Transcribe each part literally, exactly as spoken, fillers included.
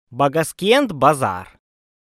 Багаскент базар.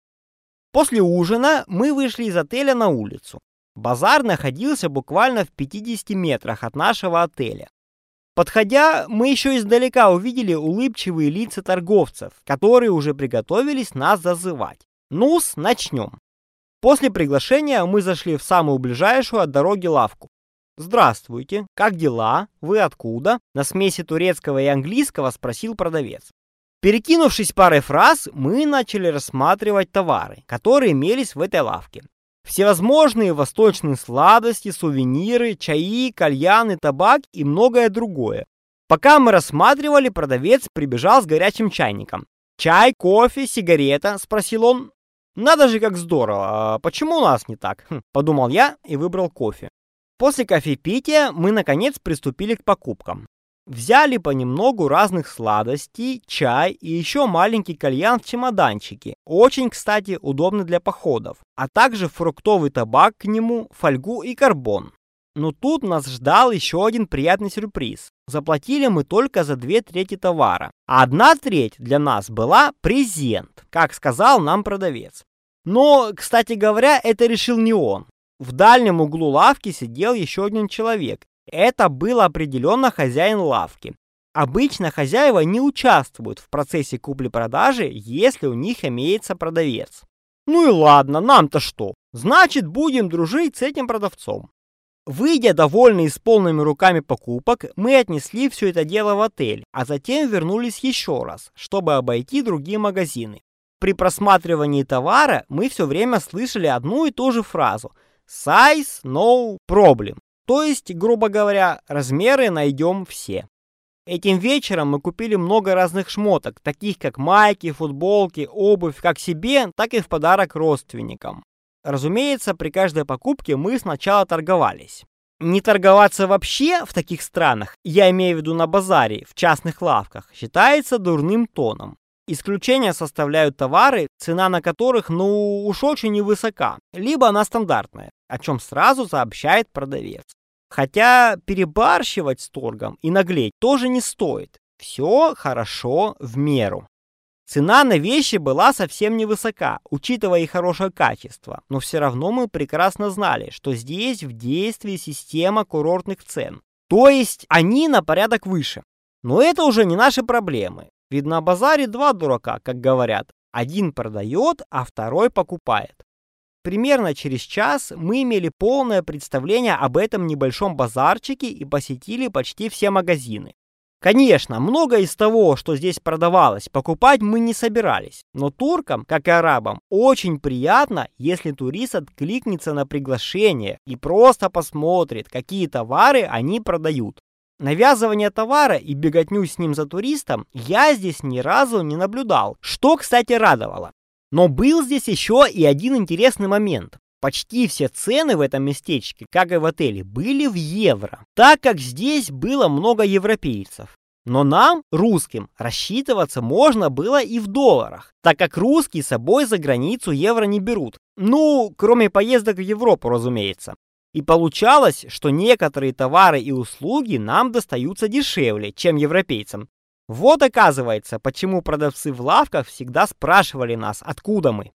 После ужина мы вышли из отеля на улицу. Базар находился буквально в пятидесяти метрах от нашего отеля. Подходя, мы еще издалека увидели улыбчивые лица торговцев, которые уже приготовились нас зазывать. Ну-с, начнем. После приглашения мы зашли в самую ближайшую от дороги лавку. «Здравствуйте, как дела? Вы откуда?» На смеси турецкого и английского спросил продавец. Перекинувшись парой фраз, мы начали рассматривать товары, которые имелись в этой лавке. Всевозможные восточные сладости, сувениры, чаи, кальяны, табак и многое другое. Пока мы рассматривали, продавец прибежал с горячим чайником. «Чай, кофе, сигарета?» – спросил он. «Надо же, как здорово! А почему у нас не так?» хм, – подумал я и выбрал кофе. После кофепития мы, наконец, приступили к покупкам. Взяли понемногу разных сладостей, чай и еще маленький кальян в чемоданчике. Очень, кстати, удобно для походов. А также фруктовый табак к нему, фольгу и карбон. Но тут нас ждал еще один приятный сюрприз. Заплатили мы только за две трети товара. А одна треть для нас была презент, как сказал нам продавец. Но, кстати говоря, это решил не он. В дальнем углу лавки сидел еще один человек. Это был определенно хозяин лавки. Обычно хозяева не участвуют в процессе купли-продажи, если у них имеется продавец. Ну и ладно, нам-то что? Значит, будем дружить с этим продавцом. Выйдя довольные с полными руками покупок, мы отнесли все это дело в отель, а затем вернулись еще раз, чтобы обойти другие магазины. При просматривании товара мы все время слышали одну и ту же фразу «Size no problem». То есть, грубо говоря, размеры найдем все. Этим вечером мы купили много разных шмоток, таких как майки, футболки, обувь как себе, так и в подарок родственникам. Разумеется, при каждой покупке мы сначала торговались. Не торговаться вообще в таких странах, я имею в виду на базаре, в частных лавках, считается дурным тоном. Исключение составляют товары, цена на которых, ну, уж очень невысока, либо она стандартная, о чем сразу сообщает продавец. Хотя перебарщивать с торгом и наглеть тоже не стоит. Все хорошо в меру. Цена на вещи была совсем невысока, учитывая их хорошее качество, но все равно мы прекрасно знали, что здесь в действии система курортных цен. То есть они на порядок выше. Но это уже не наши проблемы. Ведь на базаре два дурака, как говорят. Один продает, а второй покупает. Примерно через час мы имели полное представление об этом небольшом базарчике и посетили почти все магазины. Конечно, многое из того, что здесь продавалось, покупать мы не собирались. Но туркам, как и арабам, очень приятно, если турист откликнется на приглашение и просто посмотрит, какие товары они продают. Навязывание товара и беготню с ним за туристом я здесь ни разу не наблюдал, что, кстати, радовало. Но был здесь еще и один интересный момент. Почти все цены в этом местечке, как и в отеле, были в евро, так как здесь было много европейцев. Но нам, русским, рассчитываться можно было и в долларах, так как русские с собой за границу евро не берут. Ну, кроме поездок в Европу, разумеется. И получалось, что некоторые товары и услуги нам достаются дешевле, чем европейцам. Вот оказывается, почему продавцы в лавках всегда спрашивали нас, откуда мы.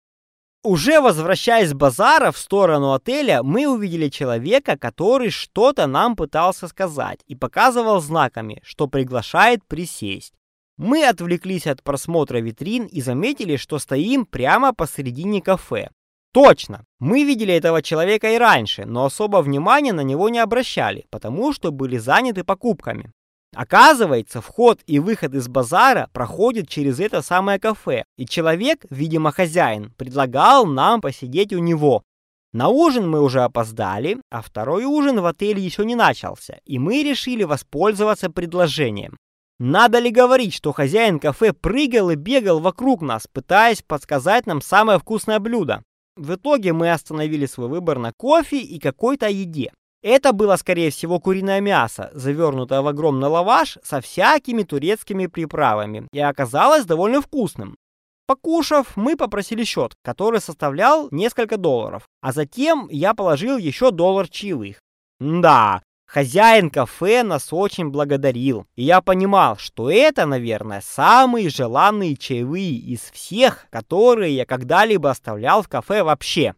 Уже возвращаясь с базара в сторону отеля, мы увидели человека, который что-то нам пытался сказать и показывал знаками, что приглашает присесть. Мы отвлеклись от просмотра витрин и заметили, что стоим прямо посередине кафе. Точно, мы видели этого человека и раньше, но особо внимания на него не обращали, потому что были заняты покупками. Оказывается, вход и выход из базара проходит через это самое кафе, и человек, видимо хозяин, предлагал нам посидеть у него. На ужин мы уже опоздали, а второй ужин в отеле еще не начался, и мы решили воспользоваться предложением. Надо ли говорить, что хозяин кафе прыгал и бегал вокруг нас, пытаясь подсказать нам самое вкусное блюдо? В итоге мы остановили свой выбор на кофе и какой-то еде. Это было, скорее всего, куриное мясо, завернутое в огромный лаваш со всякими турецкими приправами, и оказалось довольно вкусным. Покушав, мы попросили счет, который составлял несколько долларов, а затем я положил еще доллар чаевых. Да, Хозяин кафе нас очень благодарил, и я понимал, что это, наверное, самые желанные чаевые из всех, которые я когда-либо оставлял в кафе вообще.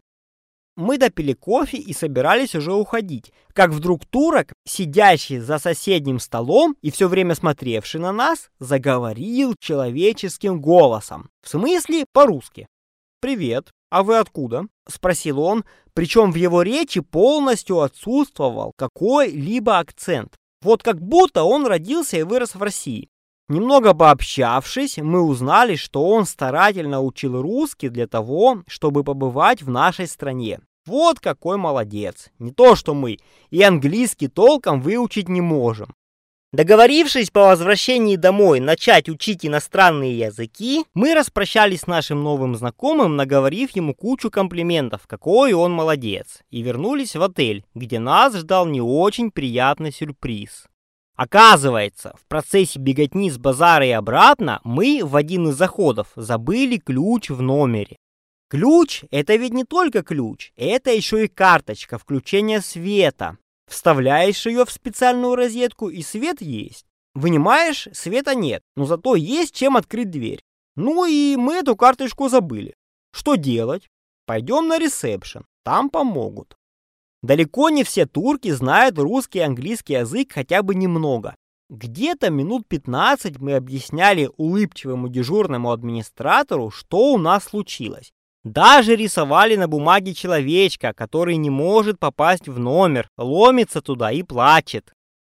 Мы допили кофе и собирались уже уходить, как вдруг турок, сидящий за соседним столом и все время смотревший на нас, заговорил человеческим голосом. В смысле, по-русски. «Привет, а вы откуда?» — спросил он, причем в его речи полностью отсутствовал какой-либо акцент. Вот как будто он родился и вырос в России. Немного пообщавшись, мы узнали, что он старательно учил русский для того, чтобы побывать в нашей стране. Вот какой молодец. Не то что мы, и английский толком выучить не можем. Договорившись по возвращении домой начать учить иностранные языки, мы распрощались с нашим новым знакомым, наговорив ему кучу комплиментов, какой он молодец, и вернулись в отель, где нас ждал не очень приятный сюрприз. Оказывается, в процессе беготни с базара и обратно мы в один из заходов забыли ключ в номере. Ключ — это ведь не только ключ, это еще и карточка включения света. Вставляешь ее в специальную розетку, и свет есть. Вынимаешь, света нет, но зато есть чем открыть дверь. Ну и мы эту карточку забыли. Что делать? Пойдем на ресепшн, там помогут. Далеко не все турки знают русский и английский язык хотя бы немного. Где-то минут пятнадцать мы объясняли улыбчивому дежурному администратору, что у нас случилось. Даже рисовали на бумаге человечка, который не может попасть в номер, ломится туда и плачет.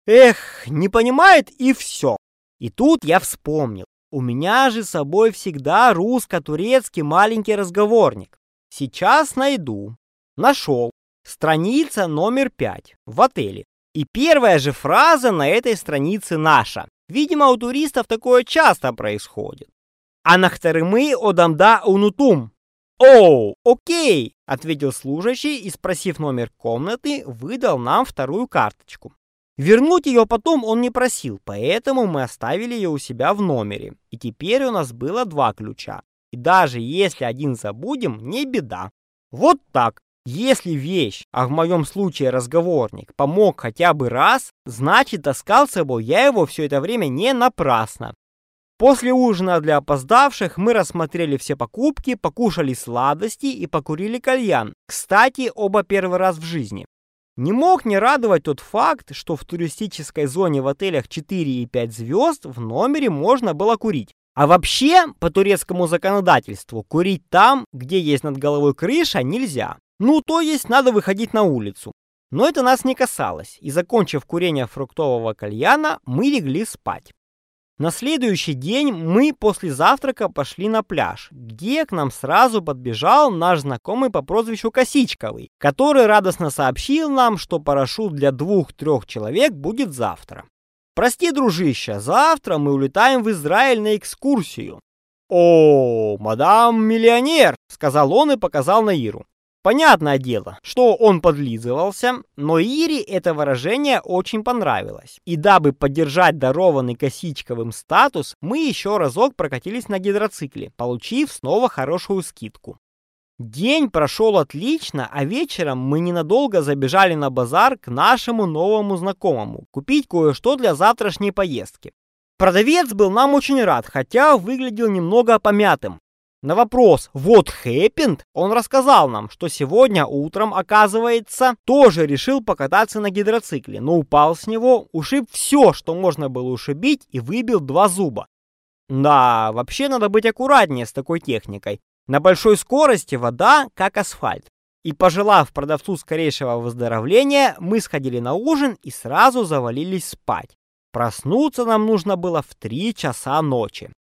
Эх, не понимает и все. И тут я вспомнил. У меня же с собой всегда русско-турецкий маленький разговорник. Сейчас найду. Нашел. Страница номер пять в отеле. И первая же фраза на этой странице наша. Видимо, у туристов такое часто происходит. «Анахтарымы одамда унутум». «Оу, окей», — ответил служащий и, спросив номер комнаты, выдал нам вторую карточку. Вернуть ее потом он не просил, поэтому мы оставили ее у себя в номере. И теперь у нас было два ключа. И даже если один забудем, не беда. Вот так. Если вещь, а в моем случае разговорник, помог хотя бы раз, значит, таскал с собой я его все это время не напрасно. После ужина для опоздавших мы рассмотрели все покупки, покушали сладости и покурили кальян. Кстати, оба первый раз в жизни. Не мог не радовать тот факт, что в туристической зоне в отелях четыре и пять звезд в номере можно было курить. А вообще, по турецкому законодательству, курить там, где есть над головой крыша, нельзя. Ну, то есть надо выходить на улицу. Но это нас не касалось, и, закончив курение фруктового кальяна, мы легли спать. На следующий день мы после завтрака пошли на пляж, где к нам сразу подбежал наш знакомый по прозвищу Косичковый, который радостно сообщил нам, что парашют для двух-трех человек будет завтра. «Прости, дружище, завтра мы улетаем в Израиль на экскурсию». «О, мадам миллионер», — сказал он и показал на Иру. Понятное дело, что он подлизывался, но Ире это выражение очень понравилось. И дабы поддержать дарованный Косичковым статус, мы еще разок прокатились на гидроцикле, получив снова хорошую скидку. День прошел отлично, а вечером мы ненадолго забежали на базар к нашему новому знакомому, купить кое-что для завтрашней поездки. Продавец был нам очень рад, хотя выглядел немного помятым. На вопрос «What happened?» он рассказал нам, что сегодня утром, оказывается, тоже решил покататься на гидроцикле, но упал с него, ушиб все, что можно было ушибить, и выбил два зуба. Да, вообще надо быть аккуратнее с такой техникой. На большой скорости вода как асфальт. И, пожелав продавцу скорейшего выздоровления, мы сходили на ужин и сразу завалились спать. Проснуться нам нужно было в три часа ночи.